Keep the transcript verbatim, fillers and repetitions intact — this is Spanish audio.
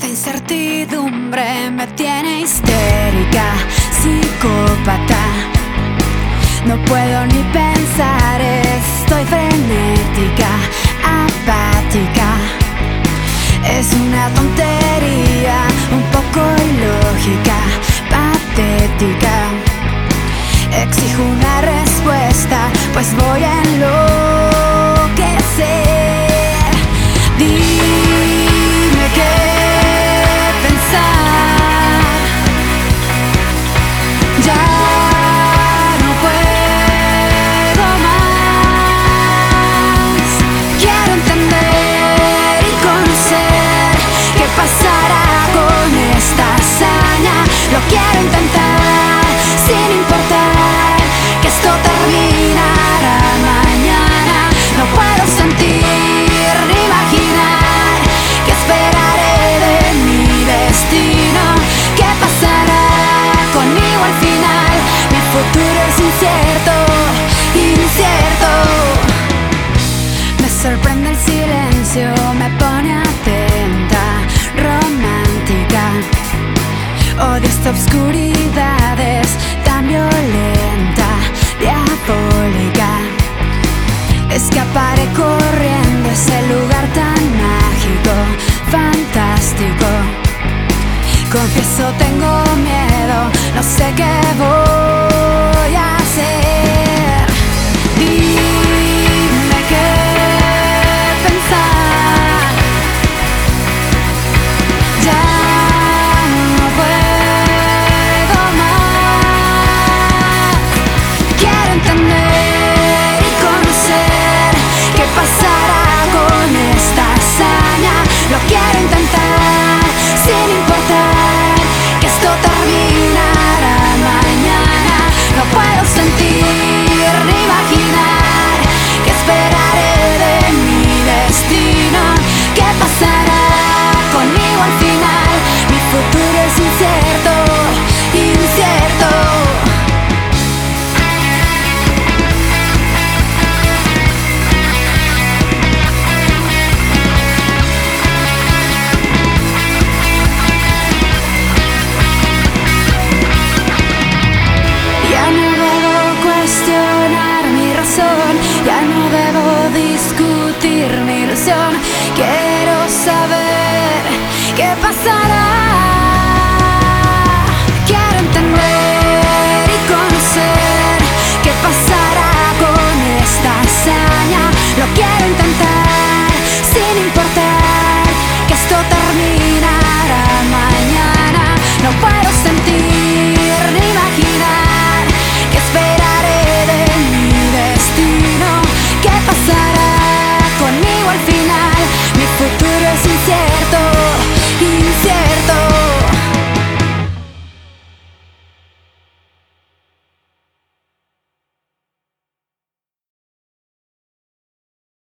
Esta incertidumbre me tiene histérica, psicópata. No puedo ni pensar, estoy frenética, apática. Es una tontería, un poco ilógica, patética. Exijo una respuesta, pues voy a enloquecer. Dime qué pensar. Ya no puedo más. Quiero entender y conocer qué pasará con esta hazaña. Lo quiero intentar sin importar que esto terminará mañana. No puedo sentir ni imaginar qué esperaré de mi destino. ¿Qué pasará conmigo al final? Mi futuro es incierto, incierto. Me sorprende el silencio, me pone atenta, romántica. Odio esta obscuridad, es tan violenta, diabólica. Escaparé corriendo a ese lugar tan mágico, fantástico. Confieso, tengo miedo, no sé qué voy a hacer.